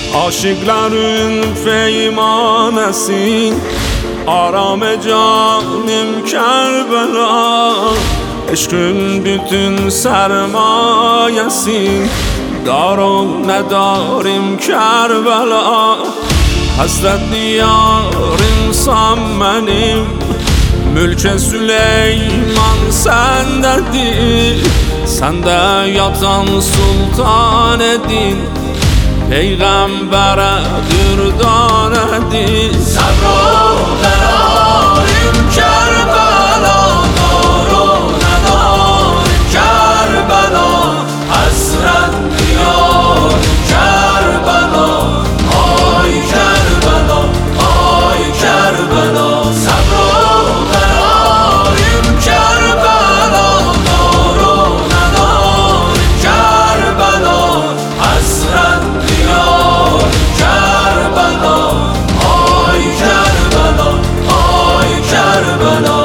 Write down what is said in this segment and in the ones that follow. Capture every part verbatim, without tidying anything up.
Aşıkların feymanesin, aram canım Kerbela. Aşkın bütün sermayesin, darım nedarim Kerbela. Hasret diyarım sen benim, mülke Süleyman sendedir. Sende yatan sultan edin, peygambere dürdan edin. Sabro derarim Kerbela, daro nedarim Kerbela. Hasret diyarım Kerbela, ay Kerbela, ay Kerbela. Sabro derarim Kerbela, daro nedarim Kerbela. Hasret diyarım Kerbela, ay Kerbela, ay Kerbela.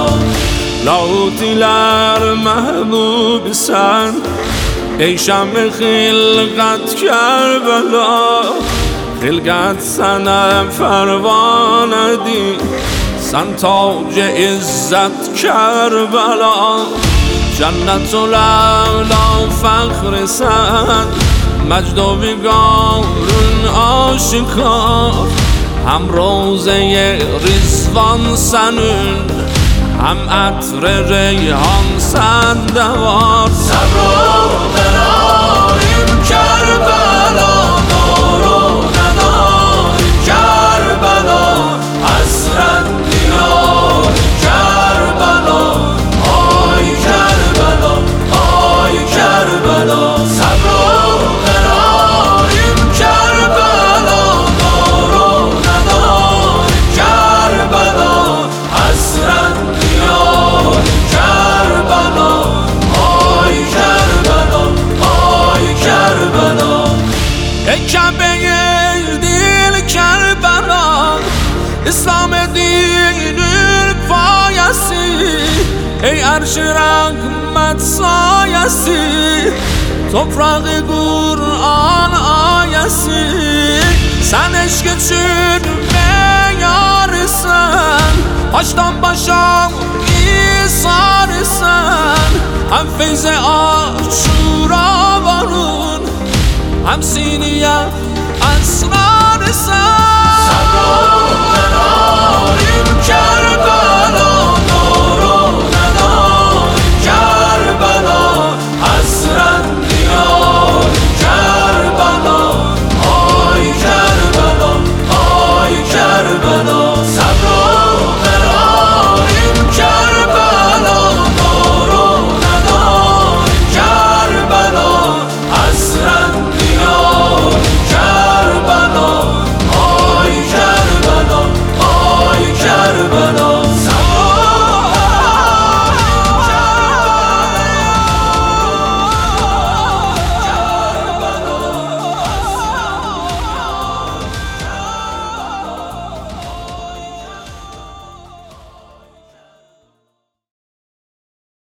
Lautiler mehbub sen, ey şam-ı hilqat Kerbela. Hilqat sana pervane din, sen tac izzet Kerbela. Cennetul a'la fakhri sen, مجد و ویگارون آشکار. هم روزه رضوان سنون، هم عطر ریحان سندوار. صبر و درایم کربلا، دارو نداریم کربلا. حسرت دیار کربلا، آی کربلا، آی کربلا. صبر و درایم کربلا، دارو نداریم کربلا. حسرت دیار کربلا، آی کربلا، آی کربلا. ای کعبه دل کربلا، اسلام دینin payesi. Ey arş rahmet sayesi, toprağı Kur'an ayesi. Sen eşk için meyarisen, baştan başa İsa'risen. Hem feyze aşura varun, hem siniye esrarisen. Sabr